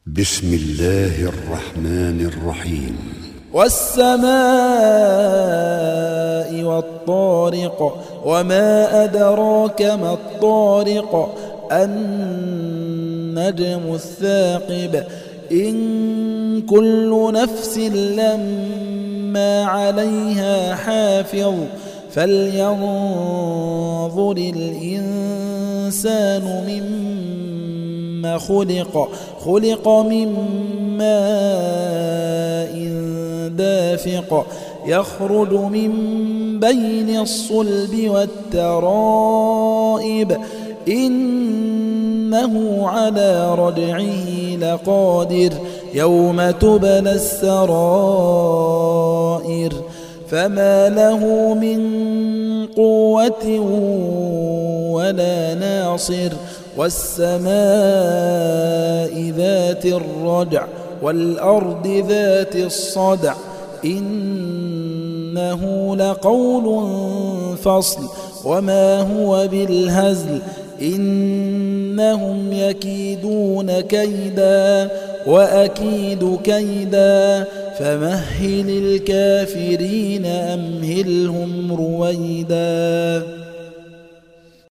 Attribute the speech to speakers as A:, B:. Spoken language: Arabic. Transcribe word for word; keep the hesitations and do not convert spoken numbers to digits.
A: بسم الله الرحمن الرحيم.
B: والسماء والطارق وما أدراك ما الطارق النجم الثاقب إن كل نفس لما عليها حافظ فلينظر الإنسان مما خلق خلق من ماء دافق يخرج من بين الصلب والترائب إنه على رجعه لقادر يوم تبلى السرائر فما له من قوة ولا ناصر والسماء ذات الرجع والأرض ذات الصدع إنه لقول فصل وما هو بالهزل إنهم يكيدون كيدا وأكيد كيدا فمهل الكافرين أمهلهم رويدا.